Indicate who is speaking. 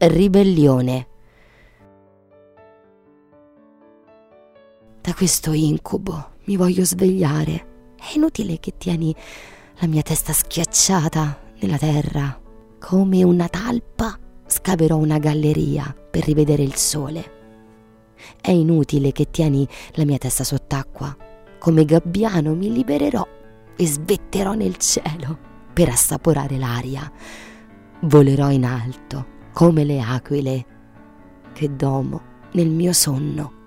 Speaker 1: ribellione. Da questo incubo mi voglio svegliare. È inutile che tieni la mia testa schiacciata nella terra. Come una talpa scaverò una galleria per rivedere il sole. È inutile che tieni la mia testa sott'acqua. Come gabbiano mi libererò e svetterò nel cielo per assaporare l'aria. Volerò in alto come le aquile che domo nel mio sonno.